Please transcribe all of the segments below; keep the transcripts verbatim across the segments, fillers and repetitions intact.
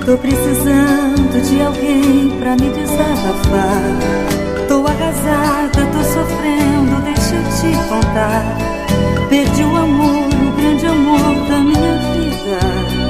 Tô precisando de alguém pra me desabafar. Tô arrasada, tô sofrendo, deixa eu te contar. Perdi o amor, o grande amor da minha vida.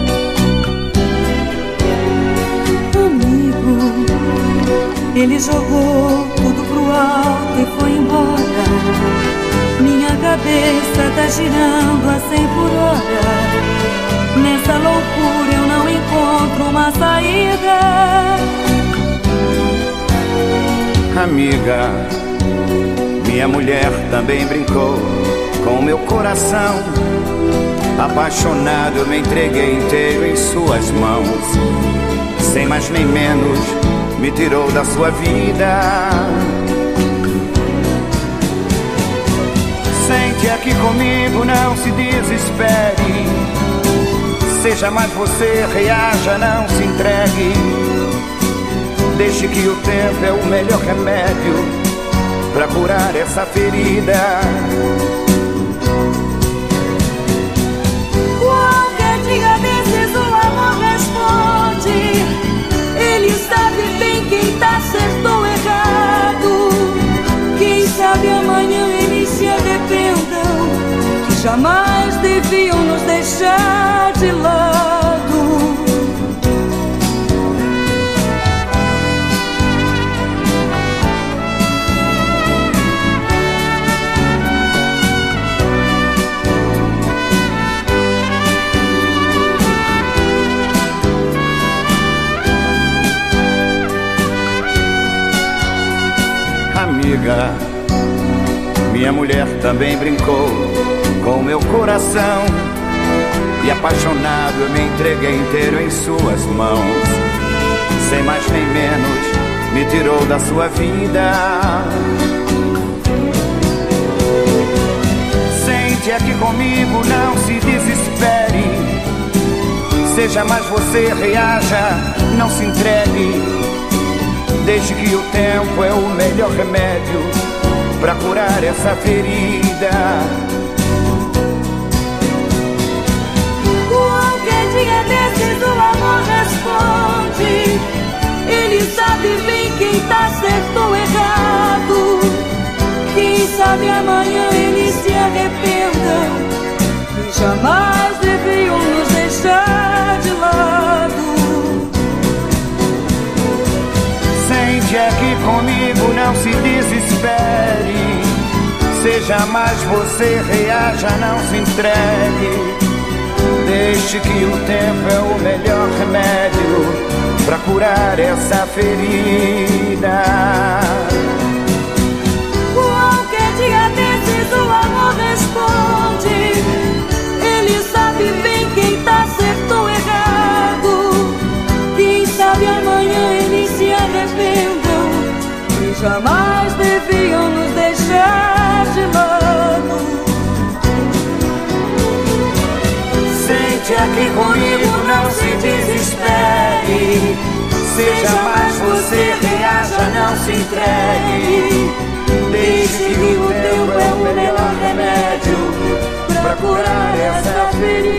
Amigo, ele jogou tudo pro alto e foi embora. Minha cabeça tá girando a cem por hora. Nessa loucura eu não encontro uma saída. Amiga, minha mulher também brincou com meu coração. Apaixonado eu me entreguei inteiro em suas mãos. Sem mais nem menos me tirou da sua vida. Sente aqui comigo, não se desespere. Seja mais você, reaja, não se entregue. Deixe que o tempo é o melhor remédio pra curar essa ferida. Qualquer dia desses o amor responde. Ele sabe bem quem tá certo ou errado. Quem sabe amanhã eles se arrependam, que jamais deviam nos deixar de lado. Amiga, minha mulher também brincou com meu coração. E apaixonado eu me entreguei inteiro em suas mãos. Sem mais nem menos me tirou da sua vida. Sente aqui comigo, não se desespere. Seja mais você, reaja, não se entregue. Deixe que o tempo é o melhor remédio pra curar essa ferida. Qualquer dia desses o amor responde. Ele sabe bem quem tá certo ou errado. Quem sabe amanhã eles se arrependam, que jamais deviam nos deixar de lado. Sente aqui comigo, não se desespere. Seja mais você, reaja, não se entregue. Deixe que o tempo é o melhor remédio pra curar essa ferida. Qualquer dia desses o amor responde. Ele sabe bem quem tá certo ou errado. Quem sabe amanhã eles se arrependam, que jamais deviam nos deixar de lado. Sente aqui comigo, não se desespere. Seja mais você, reaja, não se entregue. Deixe que o tempo é o melhor remédio pra curar essa ferida.